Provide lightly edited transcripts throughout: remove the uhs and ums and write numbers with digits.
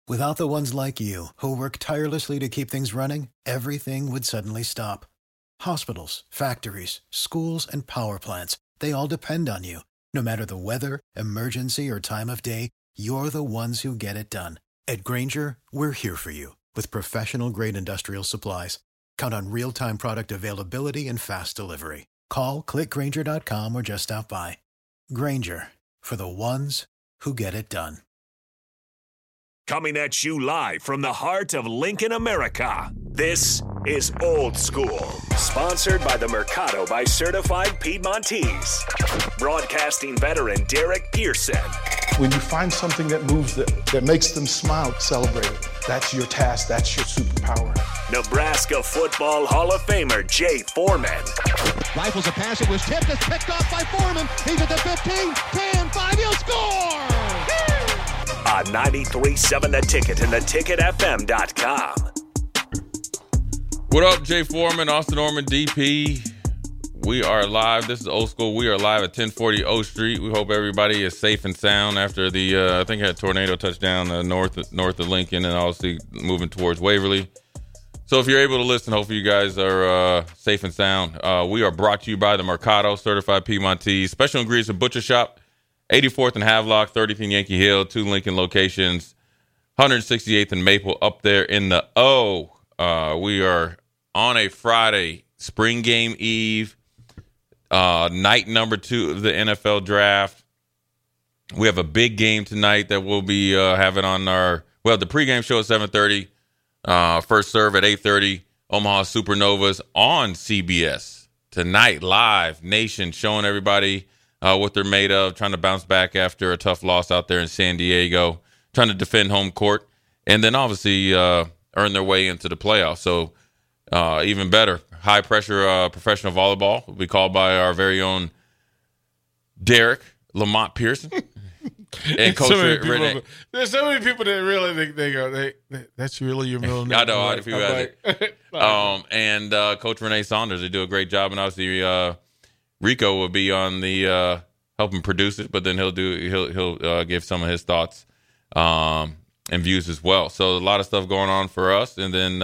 Without the ones like you, who work tirelessly to keep things running, everything would suddenly stop. Hospitals, factories, schools, and power plants, they all depend on you. No matter the weather, emergency, or time of day, you're the ones who get it done. At Grainger, we're here for you with professional-grade industrial supplies. Count on real-time product availability and fast delivery. Call, clickgrainger.com, or just stop by. Grainger, for the ones who get it done. Coming at you live from the heart of Lincoln, America. This is Old School, sponsored by the Mercado by Certified Piedmontese. Broadcasting veteran Derek Pearson. When you find something that moves that makes them smile, celebrate it. That's your task. That's your superpower. Nebraska Football Hall of Famer Jay Foreman. Rifles a pass. It was tipped. It's picked off by Foreman. He's at the 15, 10, 5. He'll score! On 93.7 The Ticket and theticketfm.com. What up, Jay Foreman, Austin Norman, DP? We are live. This is Old School. We are live at 1040 O Street. We hope everybody is safe and sound after the, I think, had a tornado touchdown north of Lincoln and obviously moving towards Waverly. So if you're able to listen, hopefully you guys are safe and sound. We are brought to you by the Mercado, Certified Piedmontese, Special Ingredients and Butcher Shop, 84th and Havelock, 30th and Yankee Hill, 2 Lincoln locations, 168th and Maple up there in the O. We are on a Friday, spring game eve, night number 2 of the NFL draft. We have a big game tonight that we'll be having on the pregame show at 7:30, first serve at 8:30, Omaha Supernovas on CBS. Tonight, live, Nation, showing everybody what they're made of, trying to bounce back after a tough loss out there in San Diego, trying to defend home court, and then obviously earn their way into the playoffs. So even better, high-pressure professional volleyball will be called by our very own Derek Lamont Pearson. And Coach Renee. There's so many people that really think they go, that's really your middle name. I know, if you had it. And Coach Renee Saunders, they do a great job, and obviously Rico will be on the helping produce it, but then he'll give some of his thoughts and views as well. So a lot of stuff going on for us, and then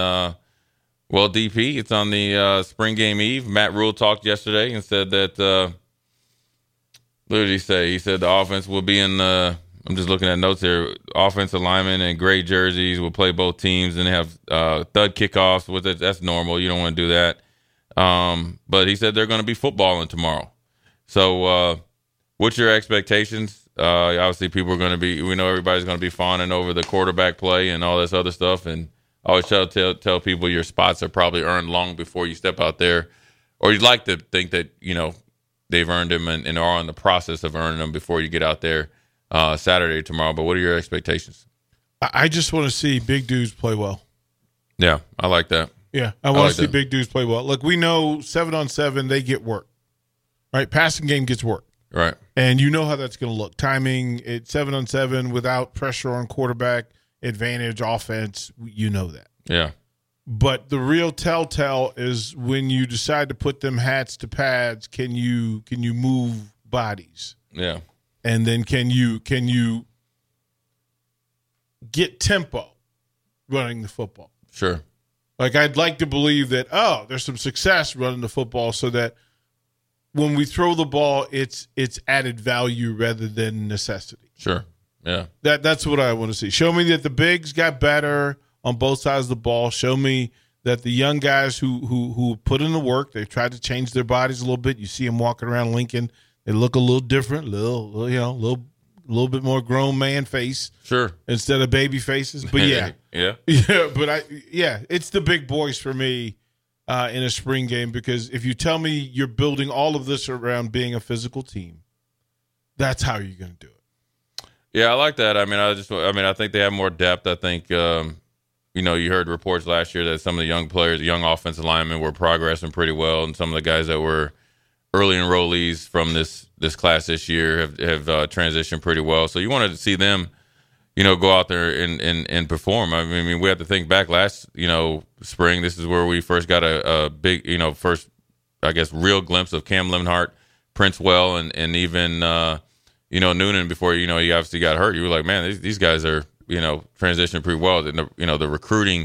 DP, it's on the spring game eve. Matt Rule talked yesterday and said that. What did he say? He said the offense will be in the. I'm just looking at notes here. Offensive linemen in gray jerseys will play both teams, and they have thud kickoffs with it. That's normal. You don't want to do that. But he said they're going to be footballing tomorrow. So, what's your expectations? Obviously, people are going to be. We know everybody's going to be fawning over the quarterback play and all this other stuff. And I always tell people your spots are probably earned long before you step out there, or you'd like to think that they've earned them and are in the process of earning them before you get out there Saturday tomorrow. But what are your expectations? I just want to see big dudes play well. Yeah, I like that. Yeah, I want to see big dudes play well. Look, we know 7-on-7, they get work, right? Passing game gets work. Right. And you know how that's going to look. Timing, 7-on-7 without pressure on quarterback, advantage, offense, you know that. Yeah. But the real telltale is when you decide to put them hats to pads, can you move bodies? Yeah. And then can you get tempo running the football? Sure. Like, I'd like to believe that, there's some success running the football so that when we throw the ball, it's added value rather than necessity. Sure. Yeah. That's what I want to see. Show me that the bigs got better on both sides of the ball. Show me that the young guys who put in the work, they've tried to change their bodies a little bit. You see them walking around Lincoln. They look a little different, little bit more grown man face. Sure. Instead of baby faces. But yeah. Yeah. Yeah, but it's the big boys for me in a spring game, because if you tell me you're building all of this around being a physical team, that's how you're going to do it. Yeah, I like that. I think they have more depth. I think you heard reports last year that some of the young players, young offensive linemen, were progressing pretty well, and some of the guys that were early enrollees from this class this year have transitioned pretty well. So you wanted to see them, go out there and perform. I mean, we have to think back last, spring. This is where we first got a big, first, I guess, real glimpse of Cam Levenhart, Prince Well, and even Noonan before he obviously got hurt. You were like, man, these guys are transitioned pretty well. The recruiting,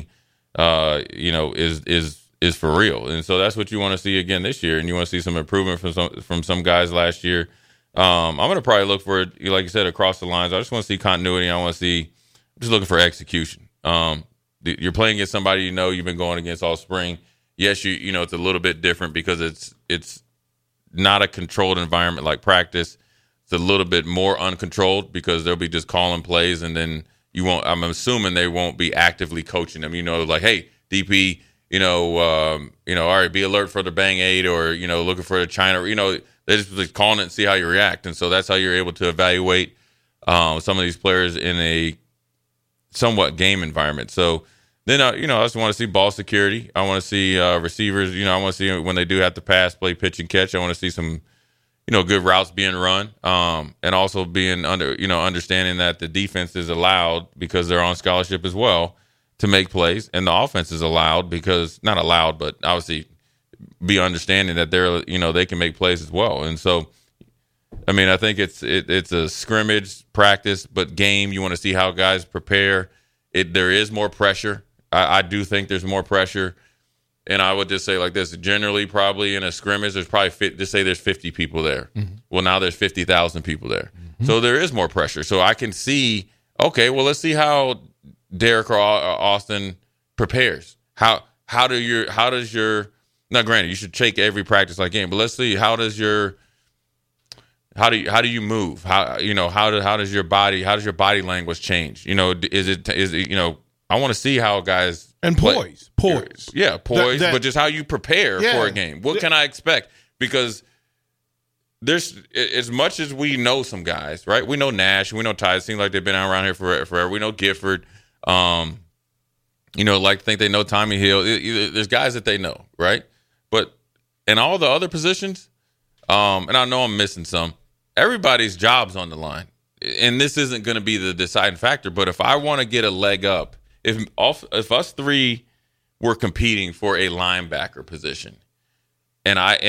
is for real. And so that's what you want to see again this year. And you want to see some improvement from some guys last year. I'm going to probably look for, like you said, across the lines. I just want to see continuity. I'm just looking for execution. You're playing against somebody you've been going against all spring. Yes, it's a little bit different because it's not a controlled environment like practice. It's a little bit more uncontrolled because they'll be just calling plays, and then I'm assuming they won't be actively coaching them. Like, hey, DP, all right, be alert for the bang 8 or, looking for the China. They're just calling it and see how you react. And so that's how you're able to evaluate some of these players in a somewhat game environment. So then, I just want to see ball security. I want to see receivers. I want to see when they do have to pass, play, pitch, and catch. I want to see some, good routes being run, and also being understanding that the defense is allowed because they're on scholarship as well to make plays, and the offense is allowed because not allowed, but obviously be understanding that they're they can make plays as well. And so, I think it's a scrimmage practice, but game. You want to see how guys prepare. There is more pressure. I do think there's more pressure, and I would just say like this: generally, probably in a scrimmage, there's probably just say there's 50 people there. Mm-hmm. Well, now there's 50,000 people there, so there is more pressure. So I can see. Okay, well, let's see how Derek or Austin prepares. How does your now? Granted, you should take every practice like game, but let's see how do you move? How does your body language change? Is it I want to see how guys and poise. Yeah, poise, but just how you prepare for a game. What can I expect? Because there's as much as we know some guys, right? We know Nash, we know Ty. It seems like they've been around here forever. We know Gifford. Think they know Tommy Hill. There's guys that they know, right? But in all the other positions, and I know I'm missing some, everybody's job's on the line. And this isn't going to be the deciding factor. But if I want to get a leg up, if us three were competing for a linebacker position, and I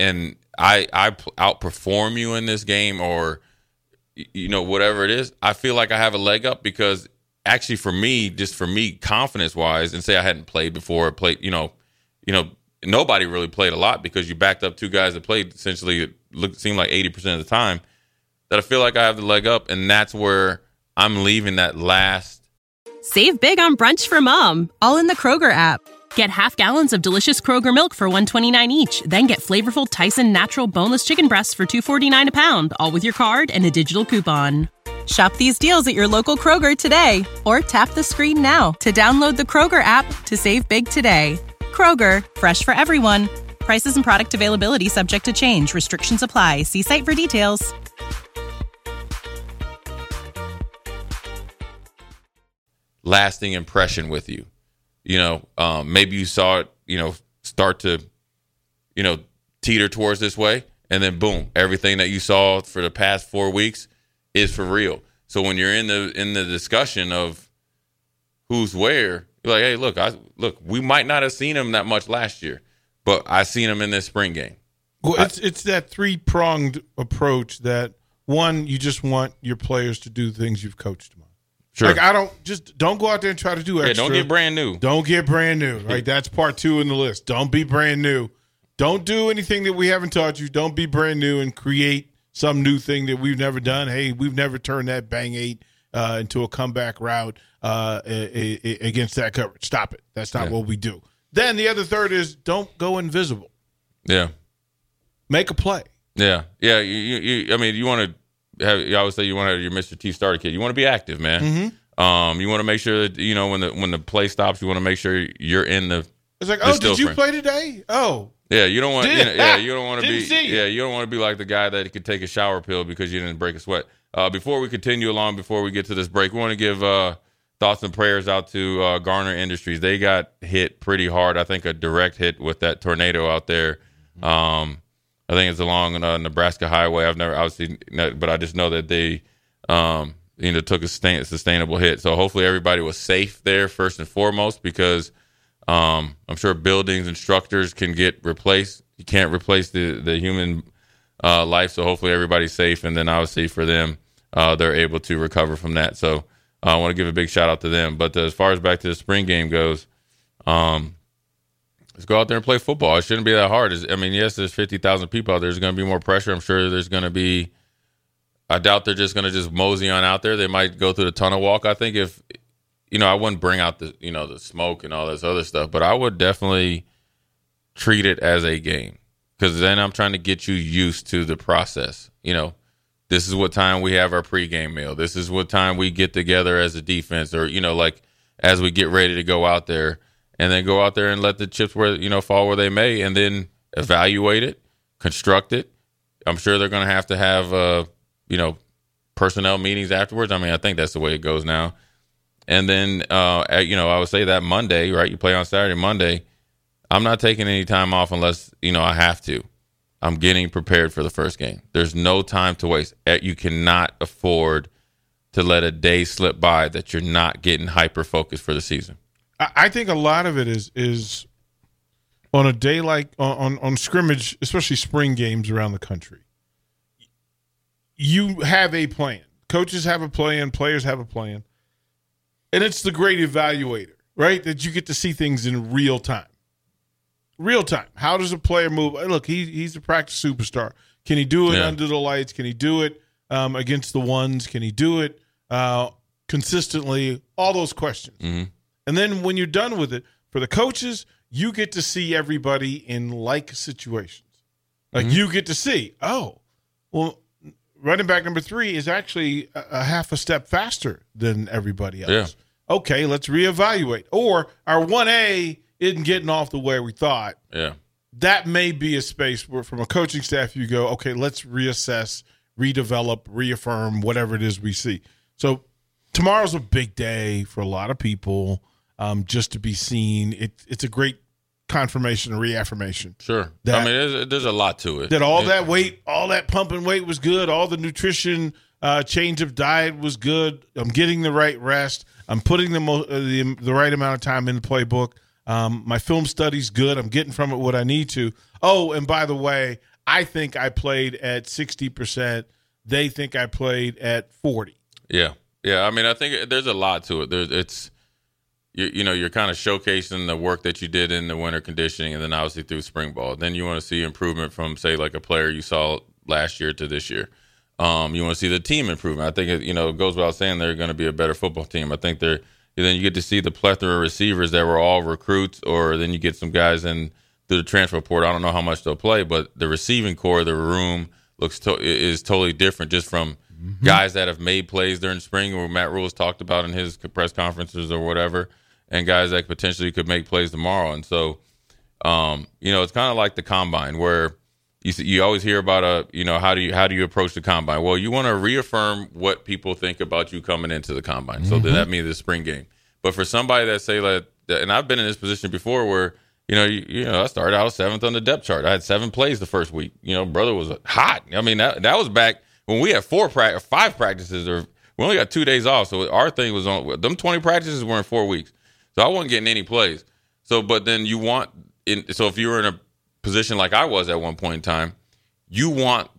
outperform you in this game, or whatever it is, I feel like I have a leg up because actually for me, confidence wise, and say I hadn't played before, nobody really played a lot because you backed up two guys that played essentially seemed like 80% of the time, that I feel like I have the leg up, and that's where I'm leaving that last. Save big on brunch for mom, all in the Kroger app. Get half gallons of delicious Kroger milk for $1.29 each. Then get flavorful Tyson natural boneless chicken breasts for $2.49 a pound, all with your card and a digital coupon. Shop these deals at your local Kroger today, or tap the screen now to download the Kroger app to save big today. Kroger, fresh for everyone. Prices and product availability subject to change. Restrictions apply. See site for details. Lasting impression with you. Maybe you saw it, start to, teeter towards this way, and then boom, everything that you saw for the past 4 weeks is for real. So when you're in the discussion of who's where, you're like, hey, look, we might not have seen him that much last year, but I seen him in this spring game. Well, it's that 3-pronged approach that, one, you just want your players to do things you've coached them on. Sure. Like, don't go out there and try to do extra. Yeah, don't get brand new. Don't get brand new, right? That's part 2 in the list. Don't be brand new. Don't do anything that we haven't taught you. Don't be brand new and create some new thing that we've never done. Hey, we've never turned that bang 8 into a comeback route against that coverage. Stop it. That's not what we do. Then the other third is don't go invisible. Yeah. Make a play. Yeah. Yeah. You want to have, you always say you want to have your Mr. T starter kid. You want to be active, man. Mm-hmm. You want to make sure that, when the play stops, you want to make sure you're in the. It's like, did you play today? Oh. Yeah, you don't want. You don't want to be. Yeah, you don't want to be like the guy that could take a shower pill because you didn't break a sweat. Before we continue along, before we get to this break, we want to give thoughts and prayers out to Garner Industries. They got hit pretty hard. I think a direct hit with that tornado out there. I think it's along Nebraska Highway. I've never obviously, but I just know that they took a sustainable hit. So hopefully everybody was safe there first and foremost, because I'm sure buildings and structures can get replaced. You can't replace the human life. So hopefully everybody's safe, and then obviously for them, they're able to recover from that. So I want to give a big shout out to them. But as far as back to the spring game goes, let's go out there and play football. It shouldn't be that hard. Yes, there's 50,000 people out there. There's going to be more pressure. I'm sure there's going to be – I doubt they're just going to just mosey on out there. They might go through the tunnel walk. I think if – I wouldn't bring out the smoke and all this other stuff, but I would definitely treat it as a game because then I'm trying to get you used to the process. This is what time we have our pregame meal. This is what time we get together as a defense or, as we get ready to go out there. And then go out there and let the chips fall where they may, and then evaluate it, construct it. I'm sure they're going to have personnel meetings afterwards. I think that's the way it goes now. And then I would say that Monday, right? You play on Saturday, Monday. I'm not taking any time off unless I have to. I'm getting prepared for the first game. There's no time to waste. You cannot afford to let a day slip by that you're not getting hyper focused for the season. I think a lot of it is on a day like on scrimmage, especially spring games around the country. You have a plan. Coaches have a plan. Players have a plan. And it's the great evaluator, right? That you get to see things in real time. Real time. How does a player move? Look, he's a practice superstar. Can he do it under the lights? Can he do it against the ones? Can he do it consistently? All those questions. Mm-hmm. And then when you're done with it, for the coaches, you get to see everybody in like situations. Like you get to see, running back number 3 is actually a half a step faster than everybody else. Yeah. Okay, let's reevaluate. Or our 1A isn't getting off the way we thought. Yeah. That may be a space where from a coaching staff you go, okay, let's reassess, redevelop, reaffirm, whatever it is we see. So tomorrow's a big day for a lot of people. Just to be seen, it's a great confirmation and reaffirmation. Sure, there's a lot to it. That that weight, all that pumping weight was good. All the nutrition, change of diet was good. I'm getting the right rest. I'm putting the right amount of time in the playbook. My film study's good. I'm getting from it what I need to. Oh, and by the way, I think I played at 60%. They think I played at 40. Yeah. I think there's a lot to it. You're kind of showcasing the work that you did in the winter conditioning and then obviously through spring ball. Then you want to see improvement from, say, like a player you saw last year to this year. You want to see the team improvement. I think, it goes without saying they're going to be a better football team. I think then you get to see the plethora of receivers that were all recruits, or then you get some guys in through the transfer portal. I don't know how much they'll play, but the receiving core of the room is totally different just from guys that have made plays during spring, or Matt Rule's talked about in his press conferences or whatever, and guys that potentially could make plays tomorrow. And so, it's kind of like the combine where you always hear about how do you approach the combine? Well, you want to reaffirm what people think about you coming into the combine. So then that means the spring game. But for somebody that say and I've been in this position before where, I started out 7th on the depth chart. I had 7 plays the first week. Brother was hot. That was back when we had 5 practices, or we only got 2 days off. So our thing was on them 20 practices were in 4 weeks. So I wasn't getting any plays. So, but then so if you were in a position like I was at one point in time, you want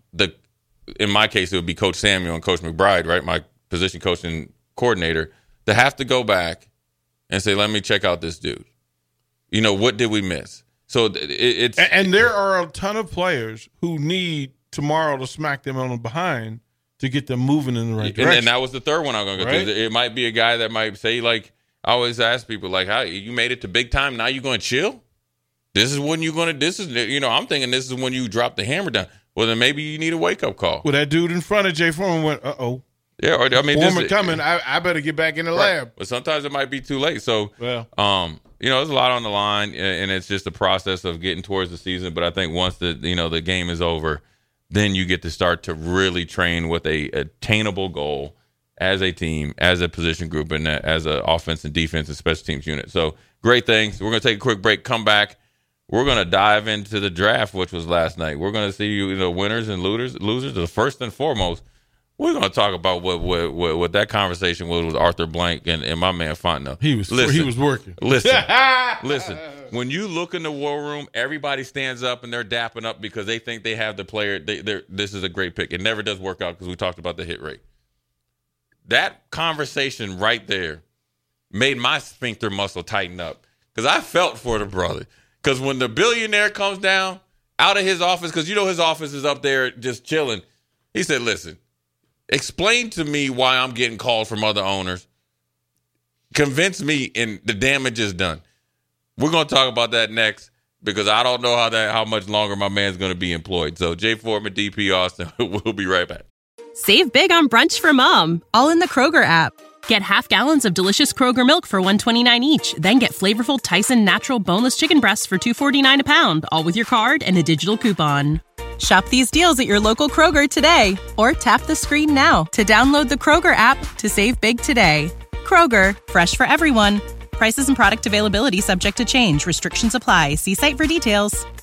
in my case, it would be Coach Samuel and Coach McBride, right? My position coaching coordinator, to have to go back and say, let me check out this dude. What did we miss? So it's. And there are a ton of players who need tomorrow to smack them on the behind to get them moving in the right direction. And that was the third one I'm going to go to. It might be a guy that might say, like, I always ask people, like, how you made it to big time, now you're going to chill? This is when you're going to, I'm thinking this is when you drop the hammer down. Well, then maybe you need a wake-up call. Well, that dude in front of Jay Foreman went, uh-oh. Yeah, Foreman coming, I better get back in the lab. But sometimes it might be too late. So, there's a lot on the line, and it's just a process of getting towards the season. But I think once the game is over, then you get to start to really train with a attainable goal as a team, as a position group, and as an offense and defense and special teams unit. So great things. We're going to take a quick break, come back. We're going to dive into the draft, which was last night. We're going to see winners and losers. The first and foremost, we're going to talk about what that conversation was with Arthur Blank and my man Fontenot. He was working. Listen. When you look in the war room, everybody stands up and they're dapping up because they think they have the player. This is a great pick. It never does work out because we talked about the hit rate. That conversation right there made my sphincter muscle tighten up because I felt for the brother. Because when the billionaire comes down out of his office, because his office is up there just chilling, he said, listen, explain to me why I'm getting calls from other owners. Convince me and the damage is done. We're going to talk about that next because I don't know how much longer my man's going to be employed. So Jay Foreman, DP Austin, we'll be right back. Save big on brunch for mom, all in the Kroger app. Get half gallons of delicious Kroger milk for $1.29 each. Then get flavorful Tyson natural boneless chicken breasts for $2.49 a pound, all with your card and a digital coupon. Shop these deals at your local Kroger today, or tap the screen now to download the Kroger app to save big today. Kroger, fresh for everyone. Prices and product availability subject to change. Restrictions apply. See site for details.